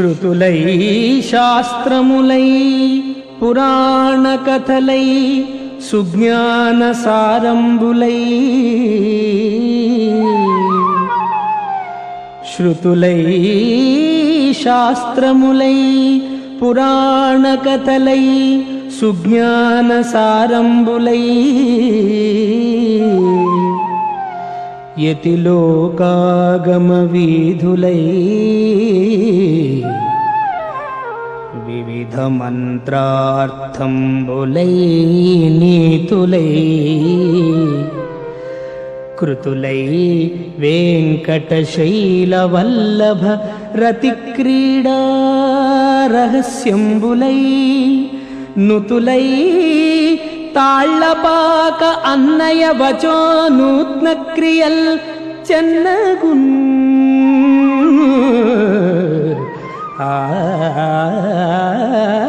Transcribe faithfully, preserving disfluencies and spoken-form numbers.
శృతులై శాస్త్రములై పురాణ కథలై సుజ్ఞాన సారంబులై శృతులై శాస్త్రములై పురాణ కథలై సుజ్ఞాన సారంబులై యతిలోకాగమ వీధులై వివిధ మంత్రార్థంబులై నీతులై కృతులై వెంకటశైలవల్లభ రతిక్రీడా రహస్యంబులై నుతులై తాళ్లపాక అన్నయ వచో నూత్న క్రియల్ చెన్నగున్ ఆ